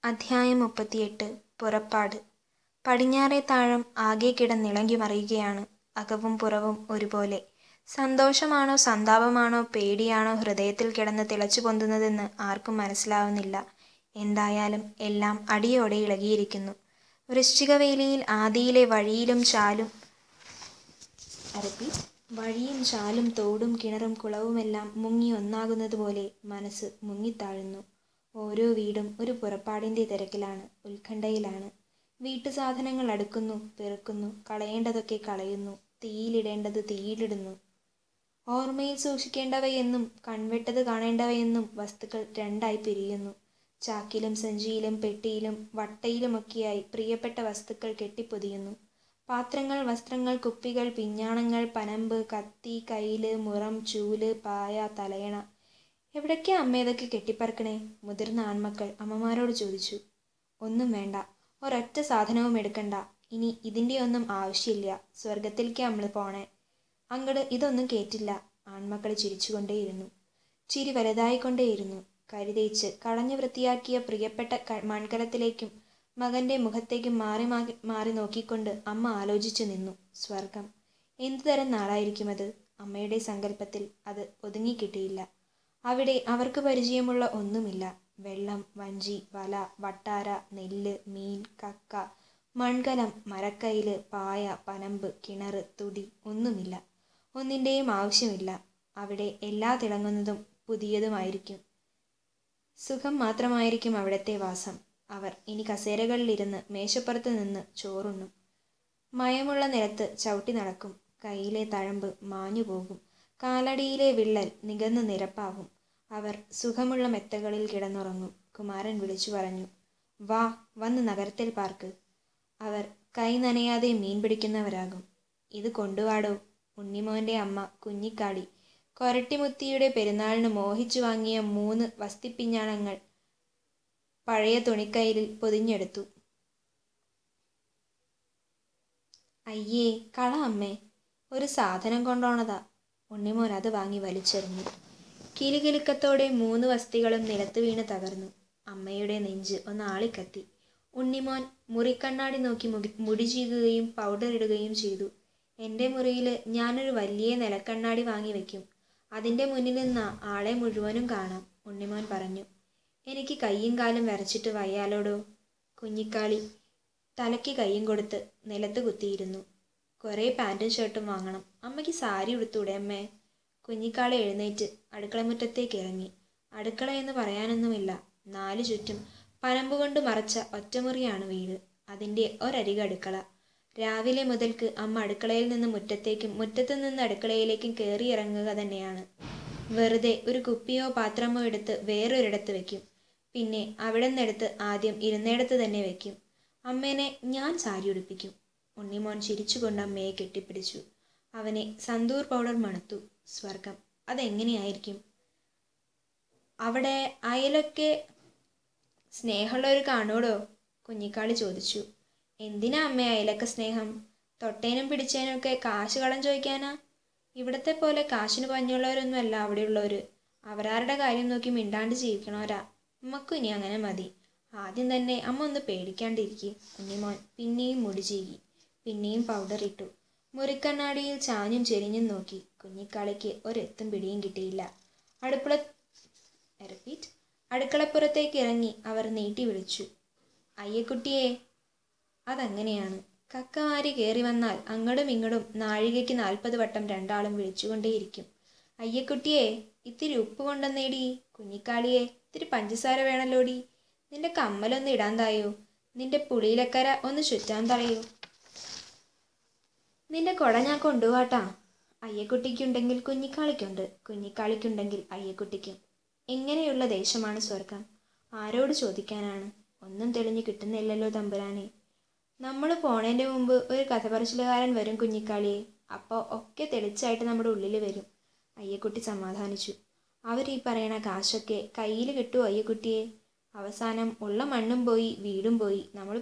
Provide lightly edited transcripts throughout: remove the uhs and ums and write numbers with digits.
അധ്യായം 38 പുറപ്പാട്. പടിഞ്ഞാറേ താഴം ആകെ കിടന്നിളകി മറിയുകയാണ്. അകവും പുറവും ഒരുപോലെ. സന്തോഷമാണോ സന്താപമാണോ പേടിയാണോ ഹൃദയത്തിൽ കിടന്ന് തിളച്ചു പൊന്തുന്നതെന്ന് ആർക്കും മനസ്സിലാവുന്നില്ല. എന്തായാലും എല്ലാം അടിയോടെ ഇളകിയിരിക്കുന്നു. വൃശ്ചികവേലിയിൽ ആദിയിലെ വഴിയും ചാലും തോടും കിണറും കുളവുമെല്ലാം മുങ്ങി ഒന്നാകുന്നതുപോലെ മനസ്സ് മുങ്ങിത്താഴുന്നു. ഓരോ വീടും ഒരു പുറപ്പാടിൻ്റെ തിരക്കിലാണ്, ഉത്കണ്ഠയിലാണ്. വീട്ടുസാധനങ്ങൾ അടുക്കുന്നു, പെറുക്കുന്നു, കളയേണ്ടതൊക്കെ കളയുന്നു, തീയിലിടേണ്ടത് തീയിലിടുന്നു. ഓർമ്മയിൽ സൂക്ഷിക്കേണ്ടവയെന്നും കൺവെട്ടത് കാണേണ്ടവയെന്നും വസ്തുക്കൾ രണ്ടായി പിരിയുന്നു. ചാക്കിലും സഞ്ചിയിലും പെട്ടിയിലും വട്ടയിലുമൊക്കെയായി പ്രിയപ്പെട്ട വസ്തുക്കൾ കെട്ടിപ്പൊതിയുന്നു. പാത്രങ്ങൾ, വസ്ത്രങ്ങൾ, കുപ്പികൾ, പിഞ്ഞാണങ്ങൾ, പനമ്പ്, കത്തി, കയില്, മുറം, ചൂല്, പായ, തലയണ. എവിടേക്കാ അമ്മ ഇതൊക്കെ കെട്ടിപ്പറക്കണേ? മുതിർന്ന ആൺമക്കൾ അമ്മമാരോട് ചോദിച്ചു. ഒന്നും വേണ്ട, ഒരൊറ്റ സാധനവും എടുക്കണ്ട. ഇനി ഇതിൻ്റെയൊന്നും ആവശ്യമില്ല. സ്വർഗത്തിലേക്കാ നമ്മൾ പോണേ. അങ്ങട് ഇതൊന്നും കേറ്റില്ല. ആൺമക്കൾ ചിരിച്ചുകൊണ്ടേയിരുന്നു. ചിരി വലുതായിക്കൊണ്ടേയിരുന്നു. കരിതേച്ച് കളഞ്ഞു വൃത്തിയാക്കിയ പ്രിയപ്പെട്ട മൺകലത്തിലേക്കും മകൻ്റെ മുഖത്തേക്കും മാറി മാറി നോക്കിക്കൊണ്ട് അമ്മ ആലോചിച്ചു നിന്നു. സ്വർഗം എന്തുതരം നാടായിരിക്കും അത്? അമ്മയുടെ സങ്കല്പത്തിൽ അത് ഒതുങ്ങിക്കിട്ടിയില്ല. അവിടെ അവർക്ക് പരിചയമുള്ള ഒന്നുമില്ല. വെള്ളം, വഞ്ചി, വല, വട്ടാര, നെല്ല്, മീൻ, കക്ക, മൺകലം, മരക്കയില്, പായ, പനമ്പ്, കിണറ്, തുടി ഒന്നുമില്ല. ഒന്നിൻ്റെയും ആവശ്യമില്ല. അവിടെ എല്ലാ തിളങ്ങുന്നതും പുതിയതുമായിരിക്കും. സുഖം മാത്രമായിരിക്കും അവിടത്തെ വാസം. അവർ ഇനി കസേരകളിലിരുന്ന് മേശപ്പുറത്ത് നിന്ന് ചോറുണ്ണും. മയമുള്ള നിലത്ത് ചവിട്ടി നടക്കും. കൈയിലെ തഴമ്പ് മാഞ്ഞുപോകും. കാലടിയിലെ വിള്ളൽ നികന്ന് നിരപ്പാകും. അവർ സുഖമുള്ള മെത്തകളിൽ കിടന്നുറങ്ങും. കുമാരൻ വിളിച്ചു പറഞ്ഞു, വാ, വന്ന് നഗരത്തിൽ പാർക്ക്. അവർ കൈ നനയാതെ മീൻ പിടിക്കുന്നവരാകും. ഇത് കൊണ്ടുവാടോ. ഉണ്ണിമോൻ്റെ അമ്മ കുഞ്ഞിക്കാളി കൊരട്ടിമുത്തിയുടെ പെരുന്നാളിന് മോഹിച്ചു വാങ്ങിയ 3 വസ്തിപ്പിഞ്ഞാണങ്ങൾ പഴയ തുണിക്കയിലിൽ പൊതിഞ്ഞെടുത്തു. അയ്യേ, കള അമ്മേ, ഒരു സാധനം കൊണ്ടോണതാ. ഉണ്ണിമോൻ അത് വാങ്ങി വലിച്ചെറിഞ്ഞു. കിലുകിലുക്കത്തോടെ 3 വസ്തികളും നിലത്ത് വീണ് തകർന്നു. അമ്മയുടെ നെഞ്ച് ഒന്നാളിക്കത്തി. ഉണ്ണിമോൻ മുറിക്കണ്ണാടി നോക്കി മുടി ചീകുകയും പൗഡർ ഇടുകയും ചെയ്തു. എൻ്റെ മുറിയിൽ ഞാനൊരു വലിയ നിലക്കണ്ണാടി വാങ്ങി വയ്ക്കും. അതിൻ്റെ മുന്നിൽ നിന്നാ ആളെ മുഴുവനും കാണാം, ഉണ്ണിമോൻ പറഞ്ഞു. എനിക്ക് കയ്യും കാലും വിറച്ചിട്ട് വയ്യാലോടോ. കുഞ്ഞിക്കാളി തലയ്ക്ക് കയ്യും കൊടുത്ത് നിലത്ത് കുത്തിയിരുന്നു. കുറേ പാൻറ്റും ഷർട്ടും വാങ്ങണം. അമ്മയ്ക്ക് സാരി ഉടുത്തൂടെ അമ്മേ? കുഞ്ഞിക്കാളി എഴുന്നേറ്റ് അടുക്കളമുറ്റത്തേക്ക് ഇറങ്ങി. അടുക്കളയെന്ന് പറയാനൊന്നുമില്ല. 4 ചുറ്റും പനമ്പുകൊണ്ട് മറച്ച ഒറ്റമുറിയാണ് വീട്. അതിൻ്റെ ഒരരിക് അടുക്കള. രാവിലെ മുതൽക്ക് അമ്മ അടുക്കളയിൽ നിന്ന് മുറ്റത്തേക്കും മുറ്റത്തു നിന്ന് അടുക്കളയിലേക്കും കയറിയിറങ്ങുക തന്നെയാണ്. വെറുതെ ഒരു കുപ്പിയോ പാത്രമോ എടുത്ത് വേറൊരിടത്ത് വെക്കും. പിന്നെ അവിടെ നിന്നെടുത്ത് ആദ്യം ഇരുന്നിടത്ത് തന്നെ വെക്കും. അമ്മേനെ ഞാൻ സാരി ഉടുപ്പിക്കും. ഉണ്ണിമോൻ ചിരിച്ചുകൊണ്ട് അമ്മയെ കെട്ടിപ്പിടിച്ചു. അവനെ സന്തൂർ പൗഡർ മണത്തു. സ്വർഗം അതെങ്ങനെയായിരിക്കും? അവിടെ അയലൊക്കെ സ്നേഹമുള്ളവർ കാണൂടോ, കുഞ്ഞിക്കാളി ചോദിച്ചു. എന്തിനാ അമ്മേ അയലൊക്കെ സ്നേഹം? തൊട്ടേനും പിടിച്ചേനും ഒക്കെ കാശ് കടം ചോദിക്കാനാ? ഇവിടത്തെ പോലെ കാശിന് പഞ്ഞുള്ളവരൊന്നും അല്ല അവിടെയുള്ളവർ. അവരാരുടെ കാര്യം നോക്കി മിണ്ടാണ്ട് ജീവിക്കണവരാ. അമ്മക്കും ഇനി അങ്ങനെ മതി. ആദ്യം തന്നെ അമ്മ ഒന്ന് പേടിക്കാണ്ടിരിക്കെ. ഉണ്ണിമോൻ പിന്നെയും മുടി ചീകി. പിന്നെയും പൗഡർ ഇട്ടു. മുറിക്കണ്ണാടിയിൽ ചാഞ്ഞും ചെരിഞ്ഞും നോക്കി. കുഞ്ഞിക്കാളിക്ക് ഒരെത്തും പിടിയും കിട്ടിയില്ല. അടുക്കളപ്പുറത്തേക്ക് ഇറങ്ങി അവർ നീട്ടി വിളിച്ചു, അയ്യക്കുട്ടിയേ. അതങ്ങനെയാണ്. കക്ക വാരി കയറി വന്നാൽ അങ്ങടും ഇങ്ങടും നാഴികയ്ക്ക് 40 വട്ടം രണ്ടാളും വിളിച്ചുകൊണ്ടേയിരിക്കും. അയ്യക്കുട്ടിയേ, ഇത്തിരി ഉപ്പ് കൊണ്ടുവന്നേടി. കുഞ്ഞിക്കാളിയെ, ഇത്തിരി പഞ്ചസാര വേണല്ലോടി. നിന്റെ കമ്മലൊന്ന് ഇടാൻ തായോ. നിന്റെ പുളിയിലക്കര ഒന്ന് ചുറ്റാൻ തളയോ. നിന്റെ കൊട ഞാൻ കൊണ്ടുപോവാട്ടാ. അയ്യക്കുട്ടിക്കുണ്ടെങ്കിൽ കുഞ്ഞിക്കാളിക്കുണ്ട്, കുഞ്ഞിക്കാളിക്കുണ്ടെങ്കിൽ അയ്യക്കുട്ടിക്കും. എങ്ങനെയുള്ള ദേശമാണ് സ്വർഗം? ആരോട് ചോദിക്കാനാണ്? ഒന്നും തെളിഞ്ഞു കിട്ടുന്നില്ലല്ലോ തമ്പുരാനെ. നമ്മൾ പോണേൻ്റെ മുമ്പ് ഒരു കഥ പറച്ചിലുകാരൻ വരും കുഞ്ഞിക്കാളിയെ. അപ്പോൾ ഒക്കെ തെളിച്ചായിട്ട് നമ്മുടെ ഉള്ളിൽ വരും, അയ്യക്കുട്ടി സമാധാനിച്ചു. അവരീ പറയണ കാശൊക്കെ കയ്യിൽ കിട്ടുമോ അയ്യക്കുട്ടിയെ? അവസാനം ഉള്ള മണ്ണും പോയി വീടും പോയി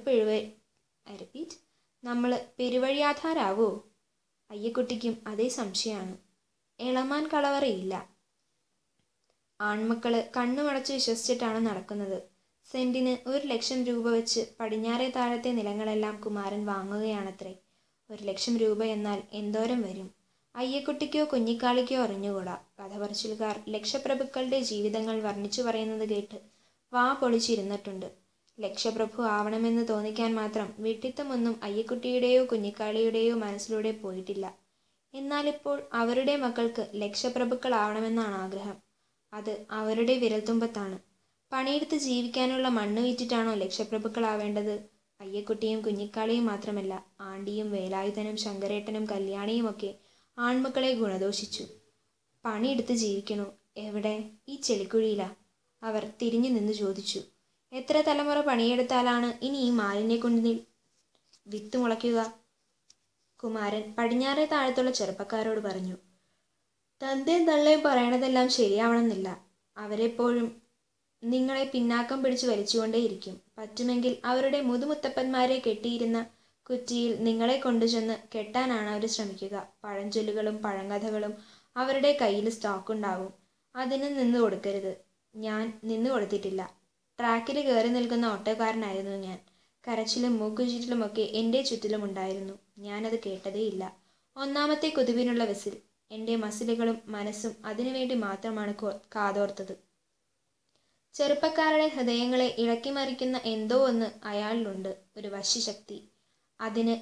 നമ്മൾ പെരുവഴിയാധാരാവോ? അയ്യക്കുട്ടിക്കും അതേ സംശയമാണ്. ഇളമാൻ കളവറയില്ല. ആൺമക്കള് കണ്ണുമടച്ച് വിശ്വസിച്ചിട്ടാണ് നടക്കുന്നത്. സെന്റിന് 1,00,000 രൂപ വെച്ച് പടിഞ്ഞാറേ താഴത്തെ നിലങ്ങളെല്ലാം കുമാരൻ വാങ്ങുകയാണത്രേ. 1,00,000 രൂപ എന്നാൽ എന്തോരം വരും? അയ്യക്കുട്ടിക്കോ കുഞ്ഞിക്കാളിക്കോ അറിഞ്ഞുകൂടാ. കഥപറച്ചിലുകാർ ലക്ഷപ്രഭുക്കളുടെ ജീവിതങ്ങൾ വർണ്ണിച്ചു പറയുന്നത് കേട്ട് വാ പൊളിച്ചിരുന്നിട്ടുണ്ട്. ലക്ഷപ്രഭു ആവണമെന്ന് തോന്നിക്കാൻ മാത്രം വിഡ്ഢിത്തമൊന്നും അയ്യക്കുട്ടിയുടെയോ കുഞ്ഞിക്കാളിയുടെയോ മനസ്സിലൂടെ പോയിട്ടില്ല. എന്നാലിപ്പോൾ അവരുടെ മക്കൾക്ക് ലക്ഷപ്രഭുക്കളാവണമെന്നാണ് ആഗ്രഹം. അത് അവരുടെ വിരൽത്തുമ്പത്താണ്. പണിയെടുത്ത് ജീവിക്കാനുള്ള മണ്ണ് വിറ്റിട്ടാണോ ലക്ഷപ്രഭുക്കളാവേണ്ടത്? അയ്യക്കുട്ടിയും കുഞ്ഞിക്കാളിയും മാത്രമല്ല, ആണ്ടിയും വേലായുധനും ശങ്കരേട്ടനും കല്യാണിയുമൊക്കെ ആൺമക്കളെ ഗുണദോഷിച്ചു. പണിയെടുത്ത് ജീവിക്കണോ? എവിടെ? ഈ ചെളിക്കുഴിയിലാ? അവർ തിരിഞ്ഞു നിന്ന് ചോദിച്ചു. എത്ര തലമുറ പണിയെടുത്താലാണ് ഇനി ഈ മാലിന്യക്കുണ്ടിൽ വിത്ത് മുളയ്ക്കുക? കുമാരൻ പടിഞ്ഞാറേ താഴത്തുള്ള ചെറുപ്പക്കാരോട് പറഞ്ഞു. തന്തയും തള്ളയും പറയണതെല്ലാം ശരിയാവണമെന്നില്ല. അവരെപ്പോഴും നിങ്ങളെ പിന്നാക്കം പിടിച്ചു വലിച്ചുകൊണ്ടേയിരിക്കും. പറ്റുമെങ്കിൽ അവരുടെ മുതുമുത്തപ്പന്മാരെ കെട്ടിയിരുന്ന കുറ്റിയിൽ നിങ്ങളെ കൊണ്ടുചെന്ന് കെട്ടാനാണ് അവർ ശ്രമിക്കുക. പഴഞ്ചൊല്ലുകളും പഴങ്കഥകളും അവരുടെ കയ്യിൽ സ്റ്റോക്കുണ്ടാവും. അതിന് നിന്നു കൊടുക്കരുത്. ഞാൻ നിന്നു കൊടുത്തിട്ടില്ല. ട്രാക്കിൽ കയറി നിൽക്കുന്ന ഓട്ടോക്കാരനായിരുന്നു ഞാൻ. കരച്ചിലും മൂക്കുചീറ്റലുമൊക്കെ എൻ്റെ ചുറ്റിലുമുണ്ടായിരുന്നു. ഞാനത് കേട്ടതേയില്ല. ഒന്നാമത്തെ കുതിപ്പിനുള്ള വിസിൽ. എൻ്റെ മസിലുകളും മനസ്സും അതിനുവേണ്ടി മാത്രമാണ് കാതോർത്തത്. ചെറുപ്പക്കാരുടെ ഹൃദയങ്ങളെ ഇളക്കിമറിക്കുന്ന എന്തോ ഒന്ന് അയാളിലുണ്ട്, ഒരു വശ്യശക്തി. അതിന്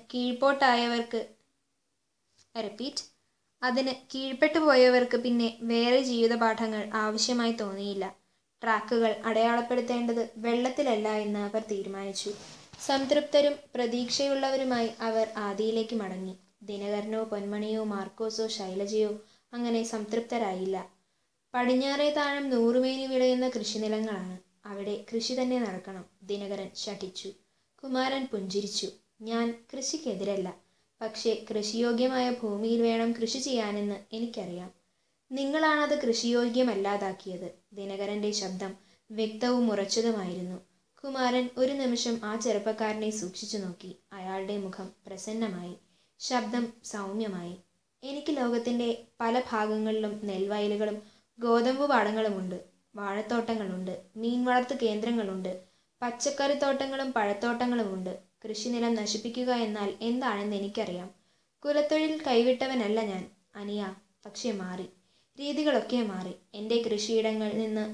കീഴ്പ്പെട്ടു പോയവർക്ക് പിന്നെ വേറെ ജീവിതപാഠങ്ങൾ ആവശ്യമായി തോന്നിയില്ല. ട്രാക്കുകൾ അടയാളപ്പെടുത്തേണ്ടത് വെള്ളത്തിലല്ല എന്ന് അവർ തീരുമാനിച്ചു. സംതൃപ്തരും പ്രതീക്ഷയുള്ളവരുമായി അവർ ആദിയിലേക്ക് മടങ്ങി. ദിനകരനോ പൊന്മണിയോ മാർക്കോസോ ശൈലജയോ അങ്ങനെ സംതൃപ്തരായില്ല. പടിഞ്ഞാറേ താഴം നൂറുമേനി വിളയുന്ന കൃഷിനിലങ്ങളാണ്. അവിടെ കൃഷി തന്നെ നടക്കണം. ദിനകരൻ ശഠിച്ചു. കുമാരൻ പുഞ്ചിരിച്ചു. ഞാൻ കൃഷിക്കെതിരല്ല. പക്ഷേ കൃഷിയോഗ്യമായ ഭൂമിയിൽ വേണം കൃഷി ചെയ്യാനെന്ന് എനിക്കറിയാം. നിങ്ങളാണത് കൃഷിയോഗ്യമല്ലാതാക്കിയത്. ദിനകരന്റെ ശബ്ദം വ്യക്തവും ഉറച്ചതുമായിരുന്നു. കുമാരൻ ഒരു നിമിഷം ആ ചെറുപ്പക്കാരനെ സൂക്ഷിച്ചു നോക്കി. അയാളുടെ മുഖം പ്രസന്നമായി, ശബ്ദം സൗമ്യമായി. എനിക്ക് ലോകത്തിന്റെ പല ഭാഗങ്ങളിലും നെൽവയലുകളും ഗോതമ്പു പാടങ്ങളുമുണ്ട്. വാഴത്തോട്ടങ്ങളുണ്ട്. മീൻ വളർത്തു കേന്ദ്രങ്ങളുണ്ട്. പച്ചക്കറിത്തോട്ടങ്ങളും പഴത്തോട്ടങ്ങളുമുണ്ട്. കൃഷിനിലം നശിപ്പിക്കുക എന്നാൽ എന്താണെന്ന് എനിക്കറിയാം. കുലത്തൊഴിൽ കൈവിട്ടവനല്ല ഞാൻ, അനിയ. പക്ഷെ മാറി. രീതികളൊക്കെ മാറി. എൻ്റെ കൃഷിയിടങ്ങളിൽ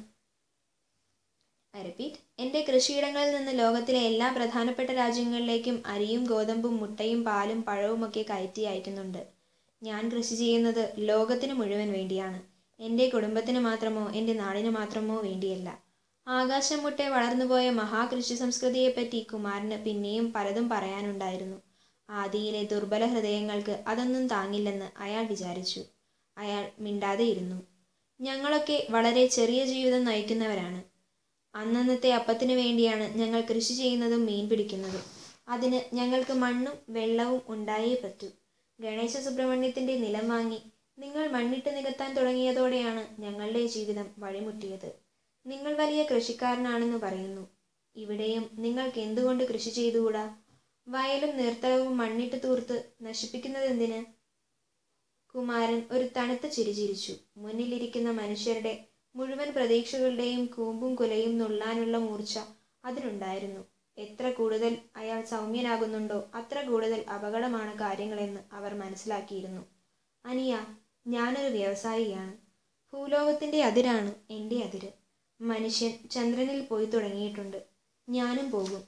നിന്ന് ലോകത്തിലെ എല്ലാ പ്രധാനപ്പെട്ട രാജ്യങ്ങളിലേക്കും അരിയും ഗോതമ്പും മുട്ടയും പാലും പഴവുമൊക്കെ കയറ്റി അയക്കുന്നുണ്ട്. ഞാൻ കൃഷി ചെയ്യുന്നത് ലോകത്തിന് മുഴുവൻ വേണ്ടിയാണ്. എൻ്റെ കുടുംബത്തിന് മാത്രമോ എൻ്റെ നാടിന് മാത്രമോ വേണ്ടിയല്ല. ആകാശം മുട്ടെ വളർന്നുപോയ മഹാകൃഷി സംസ്കൃതിയെപ്പറ്റി കുമാരന് പിന്നെയും പലതും പറയാനുണ്ടായിരുന്നു. ആദിയിലെ ദുർബല ഹൃദയങ്ങൾക്ക് അതൊന്നും താങ്ങില്ലെന്ന് അയാൾ വിചാരിച്ചു. അയാൾ മിണ്ടാതെയിരുന്നു. ഞങ്ങളൊക്കെ വളരെ ചെറിയ ജീവിതം നയിക്കുന്നവരാണ്. അന്നന്നത്തെ അപ്പത്തിനു വേണ്ടിയാണ് ഞങ്ങൾ കൃഷി ചെയ്യുന്നതും മീൻ പിടിക്കുന്നതും. അതിന് ഞങ്ങൾക്ക് മണ്ണും വെള്ളവും ഉണ്ടായേ പറ്റൂ. ഗണേശ സുബ്രഹ്മണ്യത്തിന്റെ നിലം വാങ്ങി നിങ്ങൾ മണ്ണിട്ട് നികത്താൻ തുടങ്ങിയതോടെയാണ് ഞങ്ങളുടെ ജീവിതം വഴിമുട്ടിയത്. നിങ്ങൾ വലിയ കൃഷിക്കാരനാണെന്ന് പറയുന്നു. ഇവിടെയും നിങ്ങൾക്ക് എന്തുകൊണ്ട് കൃഷി ചെയ്തുകൂടാ? വയലും നീർത്തലവും മണ്ണിട്ട് തൂർത്ത് നശിപ്പിക്കുന്നതെന്തിന്? കുമാരൻ ഒരു തണുത്ത ചിരി ചിരിച്ചു. മുന്നിലിരിക്കുന്ന മനുഷ്യരുടെ മുഴുവൻ പ്രതീക്ഷകളുടെയും കൂമ്പും കുലയും നുള്ളാനുള്ള മൂർച്ച അതിനുണ്ടായിരുന്നു. എത്ര കൂടുതൽ അയാൾ സൗമ്യനാകുന്നുണ്ടോ അത്ര കൂടുതൽ അപകടമാണ് കാര്യങ്ങളെന്ന് അവർ മനസ്സിലാക്കിയിരുന്നു. അനിയ, ഞാനൊരു വ്യവസായിയാണ്. ഭൂലോകത്തിന്റെ അതിരാണ് എൻ്റെ അതിര്. മനുഷ്യൻ ചന്ദ്രനിൽ പോയി തുടങ്ങിയിട്ടുണ്ട്. ഞാനും പോകും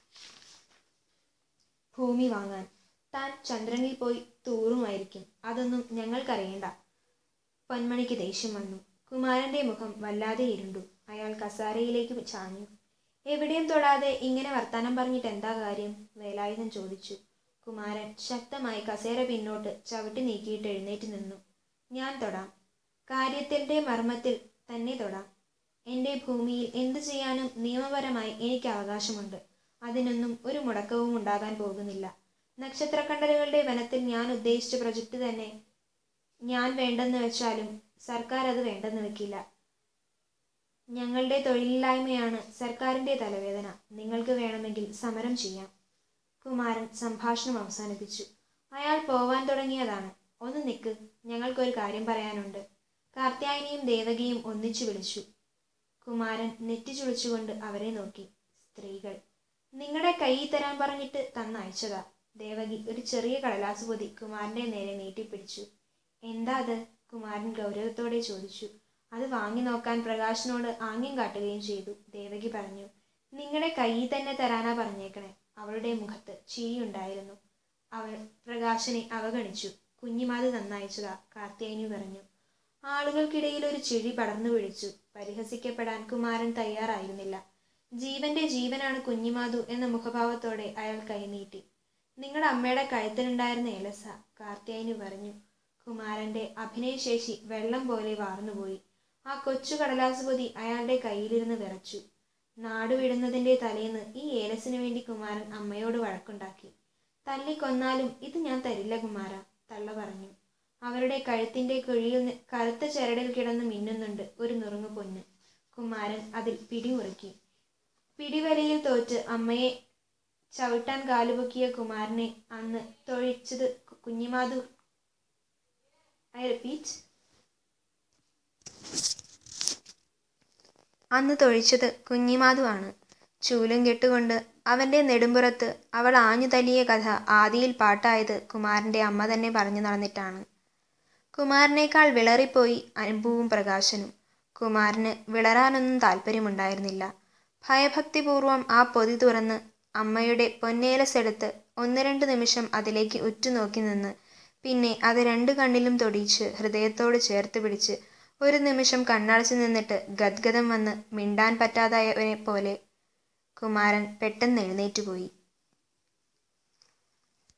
ഭൂമി വാങ്ങാൻ. താൻ ചന്ദ്രനിൽ പോയി തൂറുമായിരിക്കും. അതൊന്നും ഞങ്ങൾക്കറിയണ്ട. പൊന്മണിക്ക് ദേഷ്യം വന്നു. കുമാരന്റെ മുഖം വല്ലാതെ ഇരുണ്ടു. അയാൾ കസാരയിലേക്ക് ചാഞ്ഞു. എവിടെയും തൊടാതെ ഇങ്ങനെ വർത്താനം പറഞ്ഞിട്ട് എന്താ കാര്യം? വേലായുധൻ ചോദിച്ചു. കുമാരൻ ശക്തമായി കസേര പിന്നോട്ട് ചവിട്ടി നീക്കിയിട്ട് എഴുന്നേറ്റ് നിന്നു. ഞാൻ തൊടാം. കാര്യത്തിന്റെ മർമ്മത്തിൽ തന്നെ തൊടാം. എൻ്റെ ഭൂമിയിൽ എന്തു ചെയ്യാനും നിയമപരമായി എനിക്ക് അവകാശമുണ്ട്. അതിനൊന്നും ഒരു മുടക്കവും ഉണ്ടാകാൻ പോകുന്നില്ല. നക്ഷത്രക്കണ്ടലുകളുടെ വനത്തിൽ ഞാൻ ഉദ്ദേശിച്ച പ്രൊജക്റ്റ് തന്നെ ഞാൻ വേണ്ടെന്ന് വെച്ചാലും സർക്കാർ അത് വേണ്ടെന്ന് വെക്കില്ല. ഞങ്ങളുടെ തൊഴിലില്ലായ്മയാണ് സർക്കാരിന്റെ തലവേദന. നിങ്ങൾക്ക് വേണമെങ്കിൽ സമരം ചെയ്യാം. കുമാരൻ സംഭാഷണം അവസാനിപ്പിച്ചു. അയാൾ പോവാൻ തുടങ്ങിയതാണ്. ഒന്ന് നിൽക്ക്, ഞങ്ങൾക്കൊരു കാര്യം പറയാനുണ്ട്. കാർത്യായനിയും ദേവകിയും ഒന്നിച്ചു വിളിച്ചു. കുമാരൻ നെറ്റി ചുളിച്ചുകൊണ്ട് അവരെ നോക്കി. സ്ത്രീകൾ. നിങ്ങളുടെ കയ്യിൽ തരാൻ പറഞ്ഞിട്ട് തന്നയച്ചതാ. ദേവകി ഒരു ചെറിയ കടലാസ് പൊതി കുമാരന്റെ നേരെ നീട്ടിപ്പിടിച്ചു. എന്താ അത്? കുമാരൻ ഗൗരവത്തോടെ ചോദിച്ചു. അത് വാങ്ങി നോക്കാൻ പ്രകാശനോട് ആംഗ്യം കാട്ടുകയും ചെയ്തു. ദേവകി പറഞ്ഞു. നിങ്ങളുടെ കയ്യിൽ തന്നെ തരാനാ പറഞ്ഞേക്കണേ. അവളുടെ മുഖത്ത് ചിരിയുണ്ടായിരുന്നു. അവൾ പ്രകാശനെ അവഗണിച്ചു. കുഞ്ഞിമാത് തന്നയച്ചതാ, കാർത്യായനി പറഞ്ഞു. ആളുകൾക്കിടയിൽ ഒരു ചിരി പടർന്നു പിടിച്ചു. പരിഹസിക്കപ്പെടാൻ കുമാരൻ തയ്യാറായിരുന്നില്ല. ജീവന്റെ ജീവനാണ് കുഞ്ഞിമാതു എന്ന മുഖഭാവത്തോടെ അയാൾ കൈനീട്ടി. നിങ്ങളുടെ അമ്മയുടെ കഴുത്തിലുണ്ടായിരുന്ന എലസ, കാർത്യായനി പറഞ്ഞു. കുമാരന്റെ അഭിനയശേഷി വെള്ളം പോലെ വാർന്നുപോയി. ആ കൊച്ചു കടലാസ് പൊതി അയാളുടെ കയ്യിലിരുന്ന് വിറച്ചു. നാടുവിടുന്നതിന്റെ തലേന്ന് ഈ ഏലസിനു വേണ്ടി കുമാരൻ അമ്മയോട് വഴക്കുണ്ടാക്കി. തല്ലിക്കൊന്നാലും ഇത് ഞാൻ തരില്ല കുമാര, തള്ള പറഞ്ഞു. അവരുടെ കഴുത്തിന്റെ കുഴിയിൽ കറുത്ത ചരടിൽ കിടന്ന് മിന്നുന്നുണ്ട് ഒരു നുറുങ്ങു പൊന്ന്. കുമാരൻ അതിൽ പിടിമുറുക്കി. പിടിവലിയിൽ തോറ്റ് അമ്മയെ ചവിട്ടാൻ കാലുപൊക്കിയ കുമാരനെ അന്ന് തൊഴിച്ചത് കുഞ്ഞിമാതു. ഐ റിപ്പീറ്റ്, അന്ന് തൊഴിച്ചത് കുഞ്ഞിമാതു ആണ്. ചൂലും കെട്ടുകൊണ്ട് അവന്റെ നെടുമ്പുറത്ത് അവൾ ആഞ്ഞു തല്ലിയ കഥ ആദിയിൽ പാട്ടായത് കുമാരന്റെ അമ്മ തന്നെ പറഞ്ഞു നടന്നിട്ടാണ്. കുമാരനേക്കാൾ വിളറിപ്പോയി അൻപുവും പ്രകാശനും. കുമാരന് വിളരാനൊന്നും താല്പര്യമുണ്ടായിരുന്നില്ല. ഭയഭക്തിപൂർവം ആ പൊതി തുറന്ന് അമ്മയുടെ പൊന്നേലസെടുത്ത് 1-2 നിമിഷം അതിലേക്ക് ഉറ്റുനോക്കി നിന്ന് പിന്നെ അത് 2 കണ്ണിലും തൊടിയിച്ച് ഹൃദയത്തോട് ചേർത്ത് പിടിച്ച് 1 നിമിഷം കണ്ണടച്ചു നിന്നിട്ട് ഗദ്ഗദം വന്ന് മിണ്ടാൻ പറ്റാതായവനെ പോലെ കുമാരൻ പെട്ടെന്ന് എഴുന്നേറ്റുപോയി.